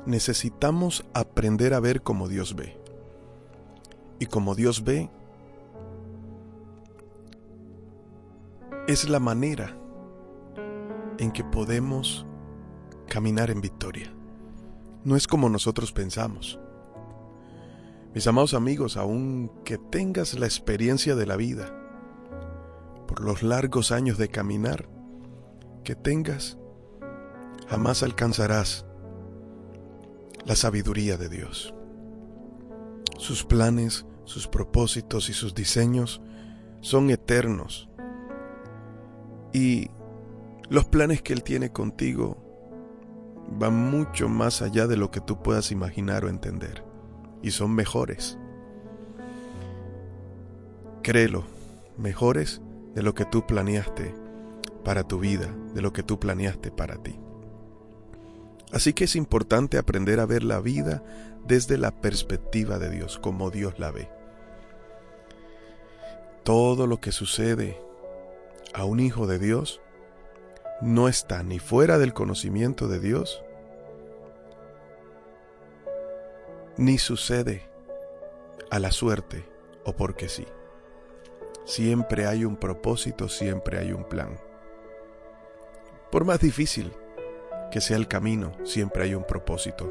necesitamos aprender a ver como Dios ve. Y como Dios ve, es la manera en que podemos caminar en victoria. No es como nosotros pensamos. Mis amados amigos, aunque tengas la experiencia de la vida, por los largos años de caminar que tengas, jamás alcanzarás la sabiduría de Dios. Sus planes, sus propósitos y sus diseños son eternos. Y los planes que Él tiene contigo van mucho más allá de lo que tú puedas imaginar o entender. Y son mejores. Créelo, mejores de lo que tú planeaste para tu vida, de lo que tú planeaste para ti. Así que es importante aprender a ver la vida desde la perspectiva de Dios, como Dios la ve. Todo lo que sucede a un hijo de Dios no está ni fuera del conocimiento de Dios, ni sucede a la suerte o porque sí. Siempre hay un propósito, siempre hay un plan. Por más difícil que sea el camino, siempre hay un propósito.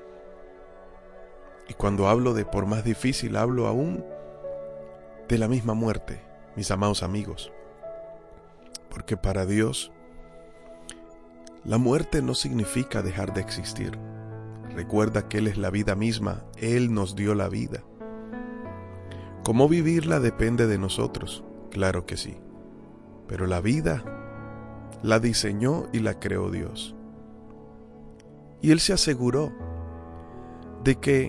Y cuando hablo de por más difícil, hablo aún de la misma muerte, mis amados amigos. Porque para Dios, la muerte no significa dejar de existir. Recuerda que Él es la vida misma, Él nos dio la vida. ¿Cómo vivirla depende de nosotros? Claro que sí. Pero la vida la diseñó y la creó Dios. Y Él se aseguró de que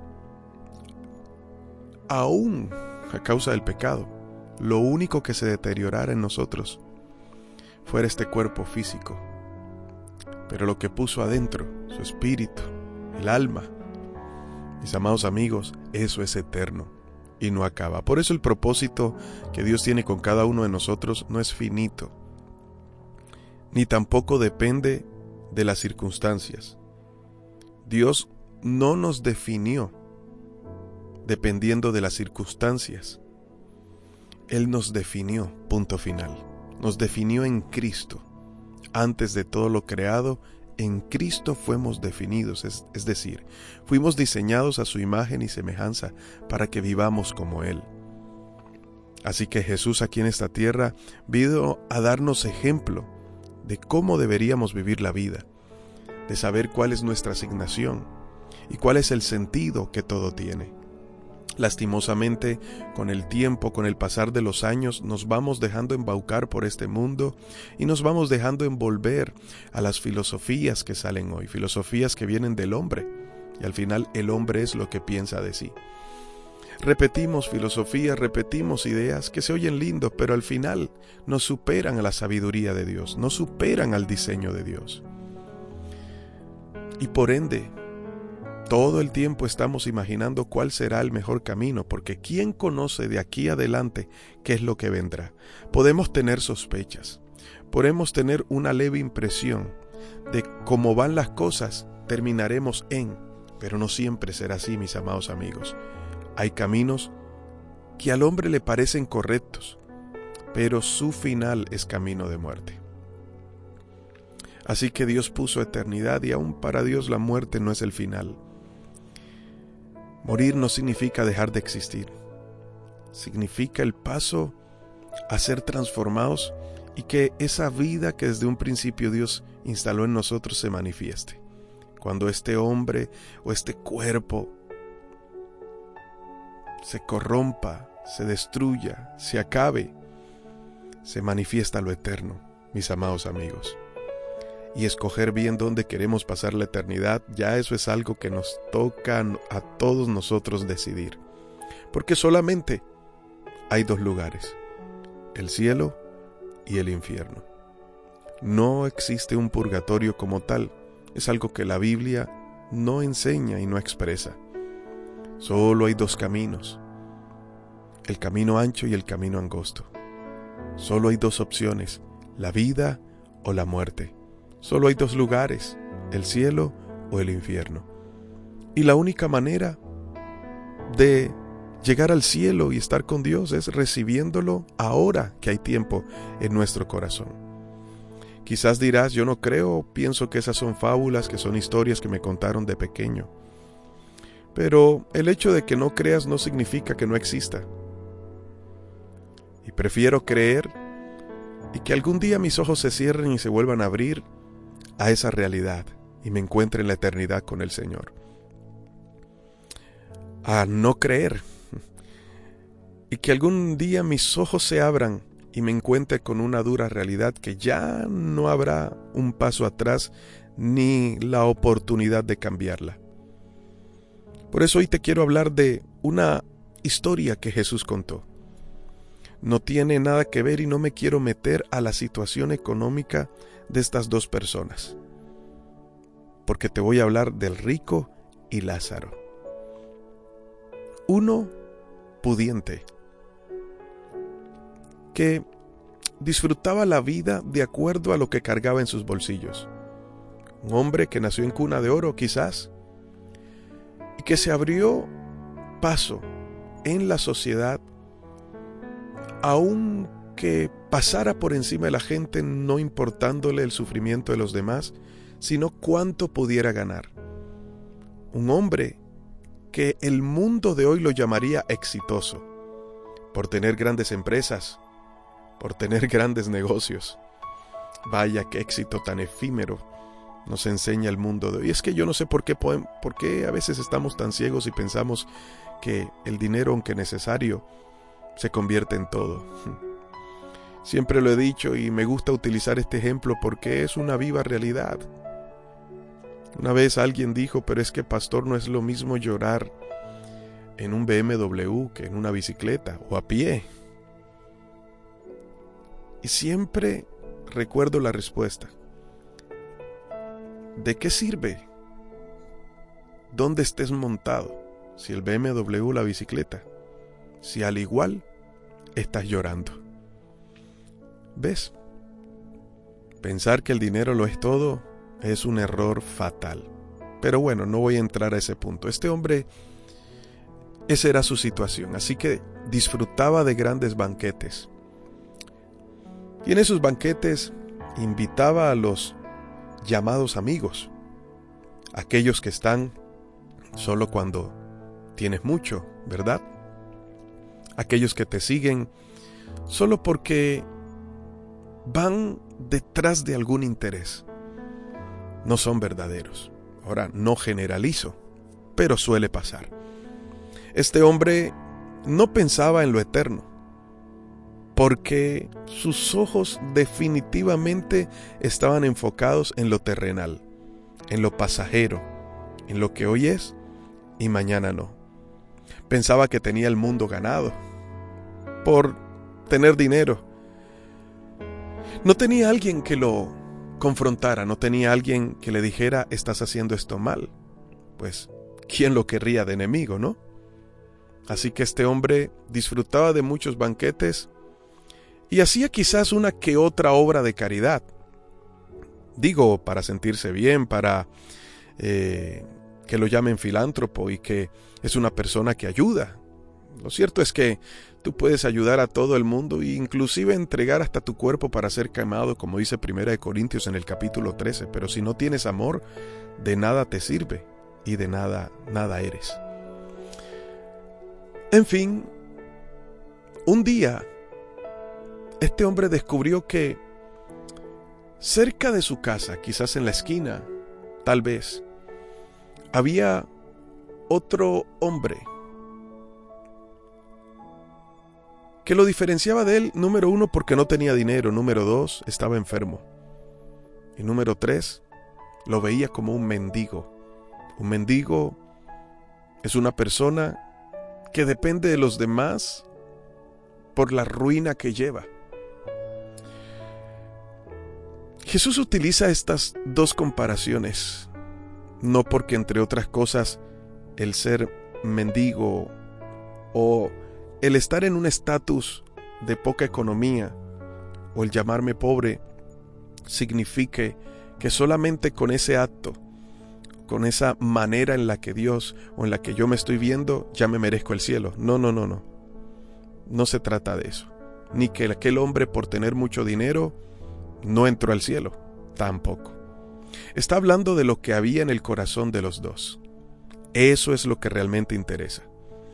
aún a causa del pecado, lo único que se deteriorara en nosotros fuera este cuerpo físico. Pero lo que puso adentro, su espíritu, el alma, mis amados amigos, eso es eterno y no acaba. Por eso el propósito que Dios tiene con cada uno de nosotros no es finito, ni tampoco depende de las circunstancias. Dios no nos definió dependiendo de las circunstancias. Él nos definió, punto final. Nos definió en Cristo. Antes de todo lo creado, en Cristo fuimos definidos, es decir, fuimos diseñados a su imagen y semejanza para que vivamos como Él. Así que Jesús aquí en esta tierra vino a darnos ejemplo de cómo deberíamos vivir la vida, de saber cuál es nuestra asignación y cuál es el sentido que todo tiene. Lastimosamente, con el tiempo, con el pasar de los años, nos vamos dejando embaucar por este mundo y nos vamos dejando envolver a las filosofías que salen hoy, filosofías que vienen del hombre, y al final el hombre es lo que piensa de sí. Repetimos filosofías, repetimos ideas que se oyen lindos, pero al final no superan a la sabiduría de Dios, no superan al diseño de Dios. Y por ende, todo el tiempo estamos imaginando cuál será el mejor camino, porque ¿quién conoce de aquí adelante qué es lo que vendrá? Podemos tener sospechas, podemos tener una leve impresión de cómo van las cosas, terminaremos pero no siempre será así, mis amados amigos. Hay caminos que al hombre le parecen correctos, pero su final es camino de muerte. Así que Dios puso eternidad y aún para Dios la muerte no es el final. Morir no significa dejar de existir. Significa el paso a ser transformados y que esa vida que desde un principio Dios instaló en nosotros se manifieste. Cuando este hombre o este cuerpo se corrompa, se destruya, se acabe, se manifiesta lo eterno, mis amados amigos. Y escoger bien dónde queremos pasar la eternidad, ya eso es algo que nos toca a todos nosotros decidir. Porque solamente hay dos lugares, el cielo y el infierno. No existe un purgatorio como tal, es algo que la Biblia no enseña y no expresa. Solo hay dos caminos, el camino ancho y el camino angosto. Solo hay dos opciones, la vida o la muerte. Solo hay dos lugares, el cielo o el infierno. Y la única manera de llegar al cielo y estar con Dios es recibiéndolo ahora que hay tiempo en nuestro corazón. Quizás dirás, yo no creo, pienso que esas son fábulas, que son historias que me contaron de pequeño. Pero el hecho de que no creas no significa que no exista. Y prefiero creer y que algún día mis ojos se cierren y se vuelvan a abrir a esa realidad y me encuentre en la eternidad con el Señor. A no creer y que algún día mis ojos se abran y me encuentre con una dura realidad que ya no habrá un paso atrás ni la oportunidad de cambiarla. Por eso hoy te quiero hablar de una historia que Jesús contó. No tiene nada que ver y no me quiero meter a la situación económica de estas dos personas, porque te voy a hablar del rico y Lázaro. Uno pudiente, que disfrutaba la vida de acuerdo a lo que cargaba en sus bolsillos. Un hombre que nació en cuna de oro, quizás, y que se abrió paso en la sociedad, aunque pasara por encima de la gente, no importándole el sufrimiento de los demás, sino cuánto pudiera ganar. Un hombre que el mundo de hoy lo llamaría exitoso, por tener grandes empresas, por tener grandes negocios. Vaya qué éxito tan efímero nos enseña el mundo de hoy. Es que yo no sé por qué a veces estamos tan ciegos y pensamos que el dinero, aunque necesario, se convierte en todo. Siempre lo he dicho y me gusta utilizar este ejemplo porque es una viva realidad. Una vez alguien dijo, pero es que pastor, no es lo mismo llorar en un BMW que en una bicicleta o a pie. Y siempre recuerdo la respuesta. ¿De qué sirve dónde estés montado si el BMW o la bicicleta? Si al igual estás llorando. ¿Ves? Pensar que el dinero lo es todo es un error fatal. Pero bueno, no voy a entrar a ese punto. Este hombre, esa era su situación, así que disfrutaba de grandes banquetes. Y en esos banquetes invitaba a los llamados amigos, aquellos que están solo cuando tienes mucho, ¿verdad? Aquellos que te siguen solo porque van detrás de algún interés. No son verdaderos. Ahora, no generalizo, pero suele pasar. Este hombre no pensaba en lo eterno, porque sus ojos definitivamente estaban enfocados en lo terrenal, en lo pasajero, en lo que hoy es y mañana no. Pensaba que tenía el mundo ganado por tener dinero. No tenía alguien que lo confrontara, no tenía alguien que le dijera, estás haciendo esto mal. Pues, ¿quién lo querría de enemigo, no? Así que este hombre disfrutaba de muchos banquetes y hacía quizás una que otra obra de caridad. Digo, para sentirse bien, para que lo llamen filántropo y que es una persona que ayuda. Lo cierto es que tú puedes ayudar a todo el mundo e inclusive entregar hasta tu cuerpo para ser quemado, como dice 1 Corintios en el capítulo 13, pero si no tienes amor, de nada te sirve y de nada eres. En fin, un día, este hombre descubrió que cerca de su casa, quizás en la esquina, tal vez, había otro hombre que lo diferenciaba de él, número 1, porque no tenía dinero, número 2, estaba enfermo, y número 3, lo veía como un mendigo. Un mendigo es una persona que depende de los demás por la ruina que lleva. Jesús utiliza estas dos comparaciones, no porque, entre otras cosas, el ser mendigo o el estar en un estatus de poca economía o el llamarme pobre signifique que solamente con ese acto, con esa manera en la que Dios o en la que yo me estoy viendo, ya me merezco el cielo. No. No se trata de eso. Ni que aquel hombre por tener mucho dinero no entró al cielo. Tampoco. Está hablando de lo que había en el corazón de los dos. Eso es lo que realmente interesa.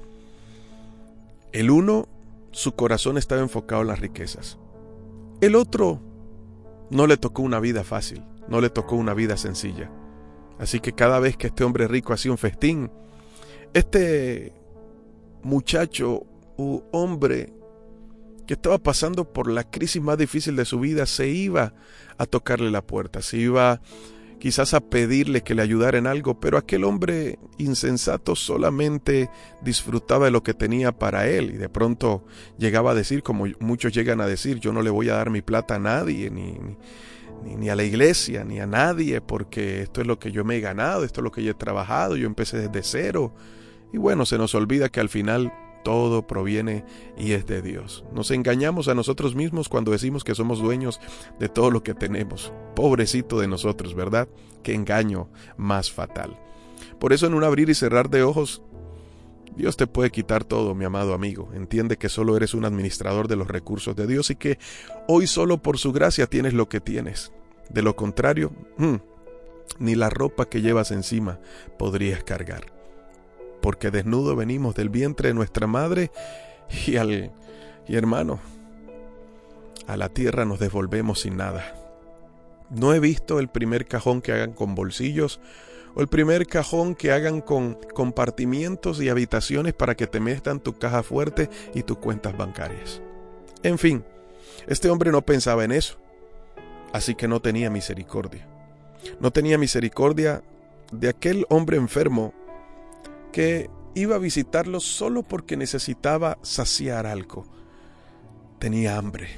El uno, su corazón estaba enfocado en las riquezas. El otro no le tocó una vida fácil, no le tocó una vida sencilla. Así que cada vez que este hombre rico hacía un festín, este muchacho u hombre que estaba pasando por la crisis más difícil de su vida se iba a tocarle la puerta, se iba quizás a pedirle que le ayudara en algo, pero aquel hombre insensato solamente disfrutaba de lo que tenía para él y de pronto llegaba a decir, como muchos llegan a decir, yo no le voy a dar mi plata a nadie, ni a la iglesia, ni a nadie, porque esto es lo que yo me he ganado, esto es lo que yo he trabajado, yo empecé desde cero. Y bueno, se nos olvida que al final todo proviene y es de Dios. Nos engañamos a nosotros mismos cuando decimos que somos dueños de todo lo que tenemos. Pobrecito de nosotros, ¿verdad? Qué engaño más fatal. Por eso en un abrir y cerrar de ojos, Dios te puede quitar todo, mi amado amigo. Entiende que solo eres un administrador de los recursos de Dios y que hoy solo por su gracia tienes lo que tienes. De lo contrario, ni la ropa que llevas encima podrías cargar. Porque desnudo venimos del vientre de nuestra madre y hermano, a la tierra nos devolvemos sin nada. No he visto el primer cajón que hagan con bolsillos o el primer cajón que hagan con compartimientos y habitaciones para que te metan tu caja fuerte y tus cuentas bancarias. En fin, este hombre no pensaba en eso, así que no tenía misericordia. No tenía misericordia de aquel hombre enfermo que iba a visitarlo solo porque necesitaba saciar algo. Tenía hambre.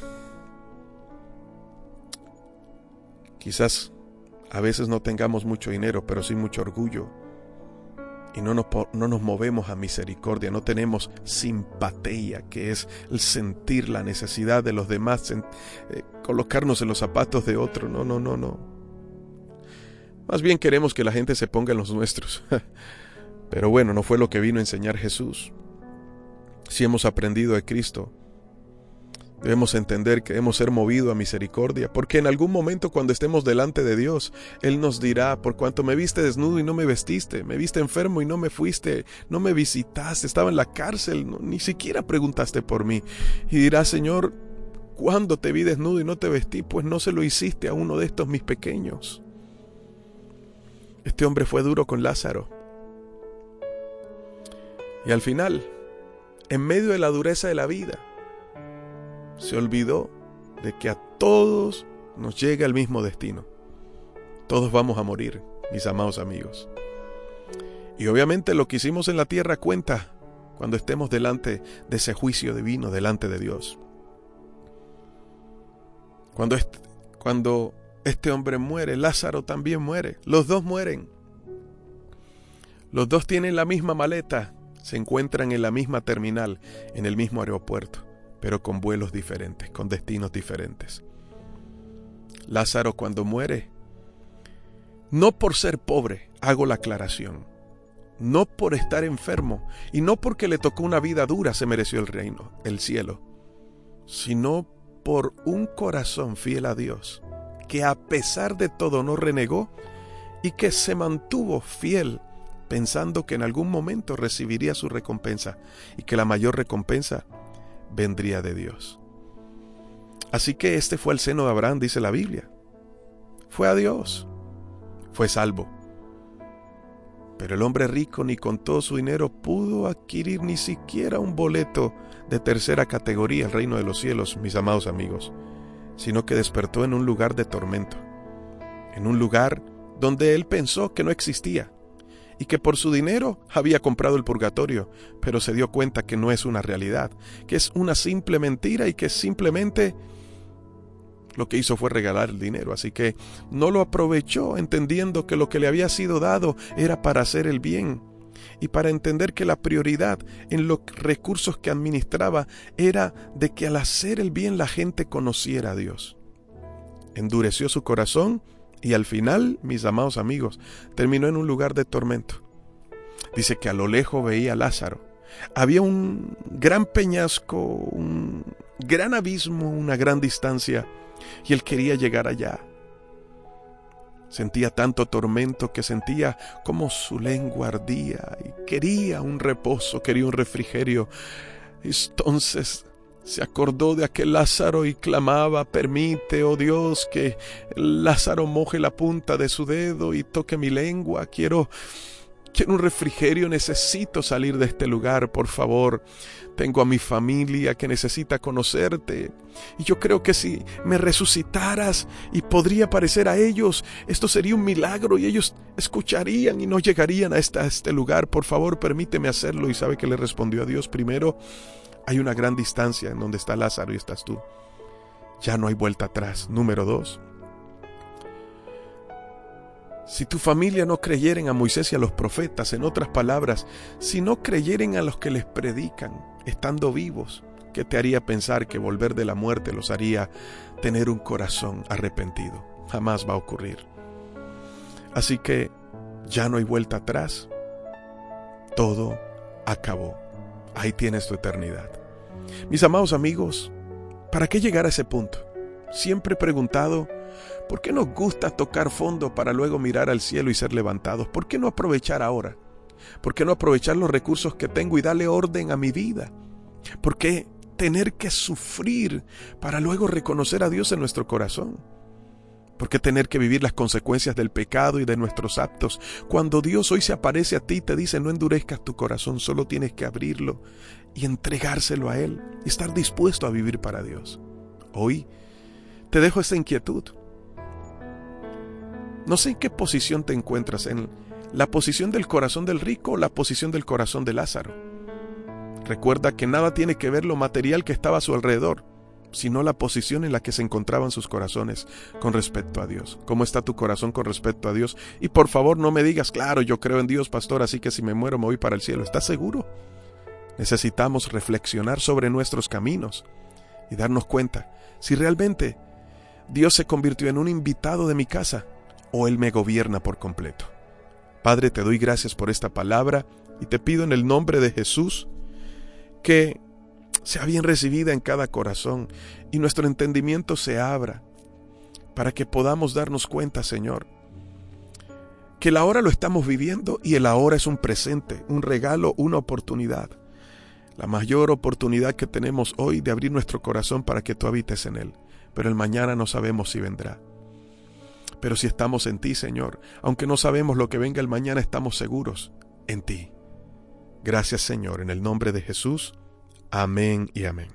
Quizás a veces no tengamos mucho dinero, pero sí mucho orgullo. Y no nos movemos a misericordia, no tenemos simpatía, que es el sentir la necesidad de los demás, colocarnos en los zapatos de otro. No. Más bien queremos que la gente se ponga en los nuestros. Pero bueno, no fue lo que vino a enseñar Jesús. Si hemos aprendido de Cristo, debemos entender que debemos ser movidos a misericordia, porque en algún momento cuando estemos delante de Dios, Él nos dirá, por cuanto me viste desnudo y no me vestiste, me viste enfermo y no me fuiste, no me visitaste, estaba en la cárcel, ni siquiera preguntaste por mí. Y dirá, Señor, ¿cuándo te vi desnudo y no te vestí? Pues no se lo hiciste a uno de estos mis pequeños. Este hombre fue duro con Lázaro. Y al final, en medio de la dureza de la vida, se olvidó de que a todos nos llega el mismo destino. Todos vamos a morir, mis amados amigos. Y obviamente lo que hicimos en la tierra cuenta cuando estemos delante de ese juicio divino, delante de Dios. Cuando este hombre muere, Lázaro también muere. Los dos mueren. Los dos tienen la misma maleta. Se encuentran en la misma terminal, en el mismo aeropuerto, pero con vuelos diferentes, con destinos diferentes. Lázaro cuando muere, no por ser pobre, hago la aclaración, no por estar enfermo y no porque le tocó una vida dura se mereció el reino, el cielo, sino por un corazón fiel a Dios, que a pesar de todo no renegó y que se mantuvo fiel pensando que en algún momento recibiría su recompensa y que la mayor recompensa vendría de Dios. Así que este fue el seno de Abraham, dice la Biblia. Fue a Dios, fue salvo. Pero el hombre rico ni con todo su dinero pudo adquirir ni siquiera un boleto de tercera categoría al reino de los cielos, mis amados amigos, sino que despertó en un lugar de tormento, en un lugar donde él pensó que no existía, y que por su dinero había comprado el purgatorio, pero se dio cuenta que no es una realidad, que es una simple mentira y que simplemente lo que hizo fue regalar el dinero. Así que no lo aprovechó, entendiendo que lo que le había sido dado era para hacer el bien y para entender que la prioridad en los recursos que administraba era de que al hacer el bien la gente conociera a Dios. Endureció su corazón Y al final, mis amados amigos, terminó en un lugar de tormento. Dice que a lo lejos veía a Lázaro. Había un gran peñasco, un gran abismo, una gran distancia, y él quería llegar allá. Sentía tanto tormento que sentía como su lengua ardía y quería un reposo, quería un refrigerio. Entonces se acordó de aquel Lázaro y clamaba: permite, oh Dios, que Lázaro moje la punta de su dedo y toque mi lengua. Quiero un refrigerio, necesito salir de este lugar, por favor. Tengo a mi familia que necesita conocerte. Y yo creo que si me resucitaras y podría aparecer a ellos, esto sería un milagro y ellos escucharían y no llegarían a este lugar. Por favor, permíteme hacerlo. Y sabe que le respondió a Dios: primero, hay una gran distancia en donde está Lázaro y estás tú. Ya no hay vuelta atrás. Número 2. Si tu familia no creyeren a Moisés y a los profetas, en otras palabras, si no creyeren a los que les predican, estando vivos, ¿qué te haría pensar que volver de la muerte los haría tener un corazón arrepentido? Jamás va a ocurrir. Así que ya no hay vuelta atrás. Todo acabó. Ahí tienes tu eternidad. Mis amados amigos, ¿para qué llegar a ese punto? Siempre he preguntado: ¿por qué nos gusta tocar fondo para luego mirar al cielo y ser levantados? ¿Por qué no aprovechar ahora? ¿Por qué no aprovechar los recursos que tengo y darle orden a mi vida? ¿Por qué tener que sufrir para luego reconocer a Dios en nuestro corazón? ¿Por qué tener que vivir las consecuencias del pecado y de nuestros actos? Cuando Dios hoy se aparece a ti y te dice: no endurezcas tu corazón, solo tienes que abrirlo y entregárselo a Él y estar dispuesto a vivir para Dios. Hoy te dejo esta inquietud. No sé en qué posición te encuentras, en la posición del corazón del rico o la posición del corazón de Lázaro. Recuerda que nada tiene que ver lo material que estaba a su alrededor, sino la posición en la que se encontraban sus corazones con respecto a Dios. ¿Cómo está tu corazón con respecto a Dios? Y por favor no me digas: claro, yo creo en Dios, pastor, así que si me muero me voy para el cielo. ¿Estás seguro? Necesitamos reflexionar sobre nuestros caminos y darnos cuenta si realmente Dios se convirtió en un invitado de mi casa o Él me gobierna por completo. Padre, te doy gracias por esta palabra y te pido en el nombre de Jesús que sea bien recibida en cada corazón y nuestro entendimiento se abra para que podamos darnos cuenta, Señor, que el ahora lo estamos viviendo y el ahora es un presente, un regalo, una oportunidad. La mayor oportunidad que tenemos hoy de abrir nuestro corazón para que tú habites en él. Pero el mañana no sabemos si vendrá. Pero si estamos en ti, Señor, aunque no sabemos lo que venga el mañana, estamos seguros en ti. Gracias, Señor, en el nombre de Jesús. Amén y amén.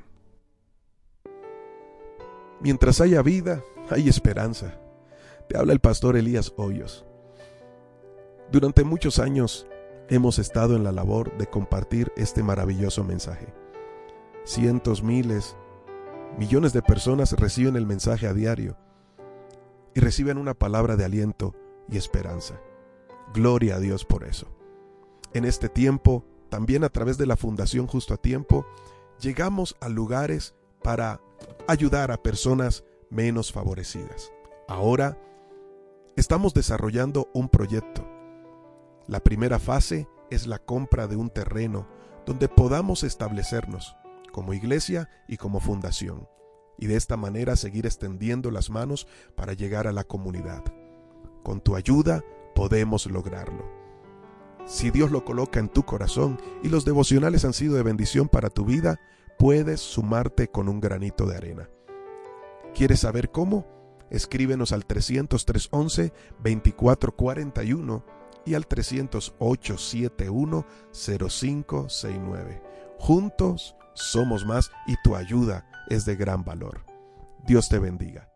Mientras haya vida, hay esperanza. Te habla el pastor Elías Hoyos. Durante muchos años hemos estado en la labor de compartir este maravilloso mensaje. Cientos, miles, millones de personas reciben el mensaje a diario y reciben una palabra de aliento y esperanza. Gloria a Dios por eso. En este tiempo, también a través de la Fundación Justo a Tiempo, llegamos a lugares para ayudar a personas menos favorecidas. Ahora estamos desarrollando un proyecto. La primera fase es la compra de un terreno donde podamos establecernos como iglesia y como fundación, y de esta manera seguir extendiendo las manos para llegar a la comunidad. Con tu ayuda podemos lograrlo. Si Dios lo coloca en tu corazón y los devocionales han sido de bendición para tu vida, puedes sumarte con un granito de arena. ¿Quieres saber cómo? Escríbenos al 300-311-2441 y al 300-871-0569. Juntos somos más y tu ayuda es de gran valor. Dios te bendiga.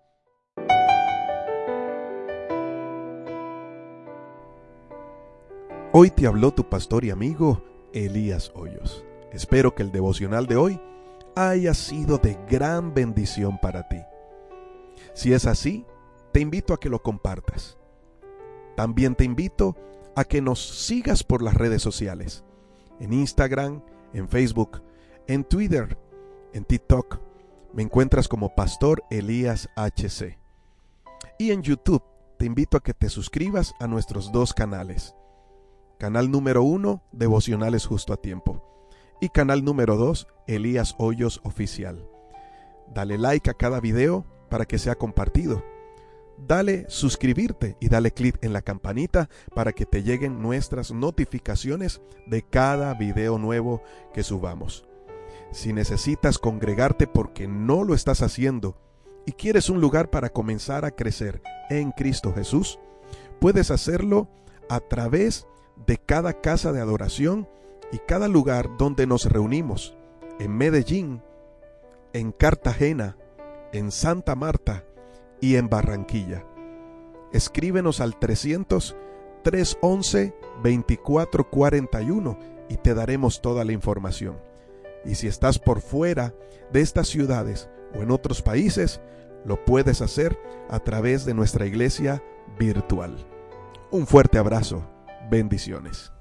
Hoy te habló tu pastor y amigo Elías Hoyos. Espero que el devocional de hoy haya sido de gran bendición para ti. Si es así, te invito a que lo compartas. También te invito a que nos sigas por las redes sociales, en Instagram, en Facebook, en Twitter, en TikTok. Me encuentras como Pastor Elías HC. Y en YouTube te invito a que te suscribas a nuestros 2 canales. Canal número 1, Devocionales Justo a Tiempo. Y canal número 2, Elías Hoyos Oficial. Dale like a cada video para que sea compartido. Dale suscribirte y dale clic en la campanita para que te lleguen nuestras notificaciones de cada video nuevo que subamos. Si necesitas congregarte porque no lo estás haciendo y quieres un lugar para comenzar a crecer en Cristo Jesús, puedes hacerlo a través de cada casa de adoración y cada lugar donde nos reunimos, en Medellín, en Cartagena, en Santa Marta y en Barranquilla. Escríbenos al 300-311-2441 y te daremos toda la información. Y si estás por fuera de estas ciudades o en otros países, lo puedes hacer a través de nuestra iglesia virtual. Un fuerte abrazo. Bendiciones.